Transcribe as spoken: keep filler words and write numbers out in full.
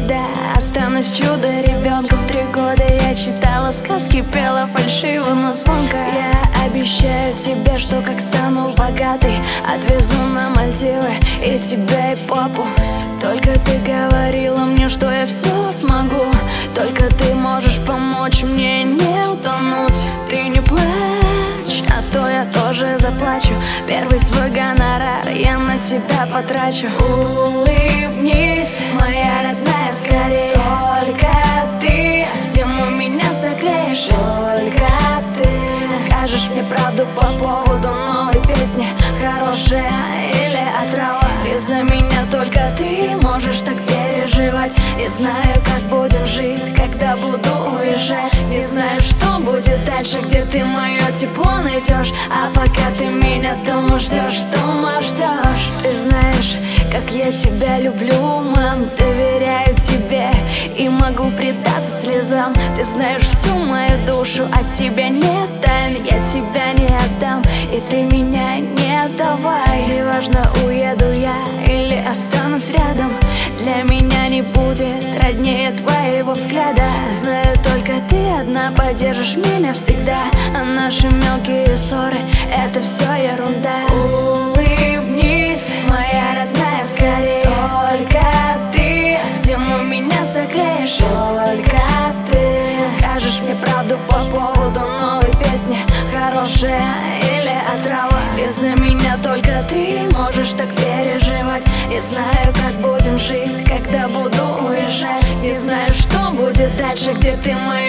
навсегда останусь чудо-ребенком. Три года я читала сказки, пела фальшиво, но звонко. Я обещаю тебе, что как стану богатой, отвезу на Мальдивы и тебя, и папу. Только ты говорила мне, что я все смогу. Только ты можешь помочь мне не утонуть. Ты не плачь, а то я тоже заплачу. Первый свой гонорар я на тебя потрачу. Улыбнись, моя родная, скорее. Только ты всем у меня согреешь. Только ты скажешь мне правду по поводу новой песни, хорошая или отрава. Из-за меня только ты можешь так переживать. Не знаю, как будем жить, когда буду уезжать. Не знаю, что будет дальше, где ты мое тепло найдешь. А пока ты меня дома ждешь, дома ждешь. Ты знаешь, как я тебя люблю, мам, доверяю тебе и могу предаться слезам. Ты знаешь всю мою душу, от тебя нет тайн, я тебя не отдам, и ты меня не отдавай. Неважно, уеду я или останусь рядом, для меня не будет роднее твоего взгляда. Знаю, только ты одна поддержишь меня всегда, а наши мелкие ссоры — это все ерунда. Улыбнись, моя родная, скорее. Только ты всем у меня согреешь. Только ты скажешь мне правду по поводу новой песни, хорошая или отрава. Из-за меня только ты можешь так переживать. Не знаю, как будем жить, когда буду уезжать. Не знаю, что будет дальше, где ты моя